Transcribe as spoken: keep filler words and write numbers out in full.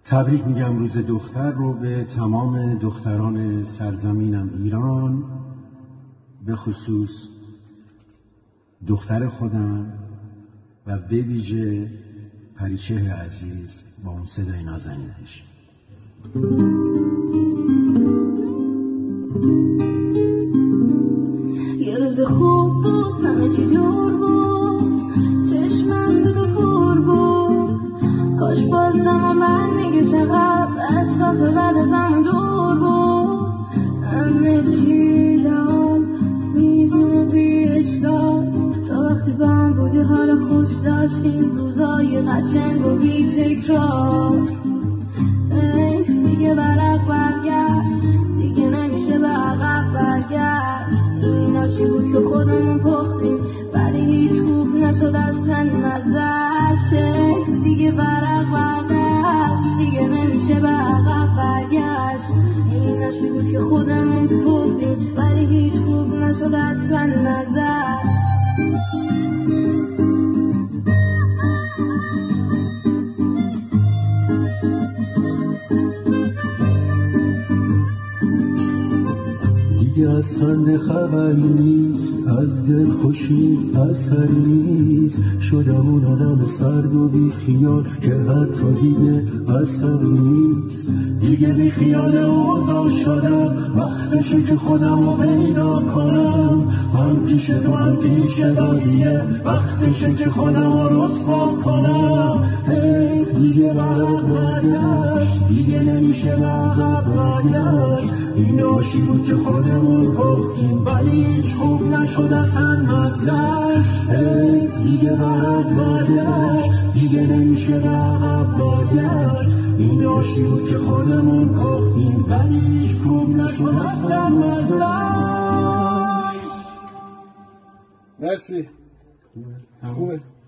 تبریک میگم روز دختر رو به تمام دختران سرزمینم ایران، به خصوص دختر خودم و به ویژه پریچهر عزیز با اون صدای نازنینش. یه روز خوب بود، همه چی جور بود، چشمم سود و کور بود، کاش باز زمان بر میگه چقدر احساس بعد از همون دور بود. همه چی دال میزون و بی اشکال، تا وقتی با هم بودی حال خوش داشتیم، روزای قشنگ و بی تکرار. ای دیگه برق برگشت، دیگه نمیشه به عقب برگشت. این آشی بود که خودمون پختیم ولی هیچ خوب نشد اصلا مزهش. ای دیگه برق برگشت، دیگه نمیشه به عقب برگشت. این آشی بود که خودمون پختیم ولی هیچ خوب نشد اصلا مزهش. دیگه از خنده خبری نیست، از دل خوشی اثری نیست، شدم اون آدم سرد و بی خیال که حتی دیگه اثری نیست. دیگه بی خیال اوضاع شدم، وقتشه که خودم رو پیدا کنم. هم پیش تو هم پیش دادیه، وقتشه که خودم رو رسوا کنم. حیف دیگه برق برگشت، دیگه نمیشه برق برگشت. این آشی بود که خودمون پختیم ولی هیچ خوب نشد اصلا مزهش. حیف دیگه برق برگشت، دیگه نمیشه برق برگشت. این آشی بود که خودمون پختیم ولی هیچ خوب نشد اصلا مزهش. مرسی. خوبه.